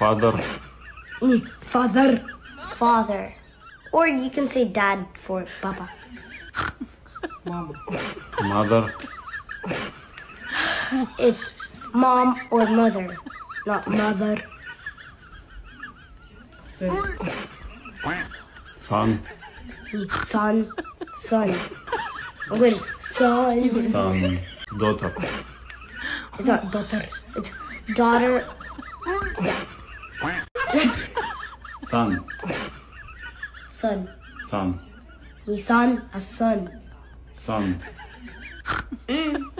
Father. Father. Father. Or you can say dad for papa. Mother. It's mom or mother, not mother. Son. Son. Son. Wait, son. Son. Daughter. It's not daughter. It's daughter. Son. Son. Son. Ni son, a son. Son.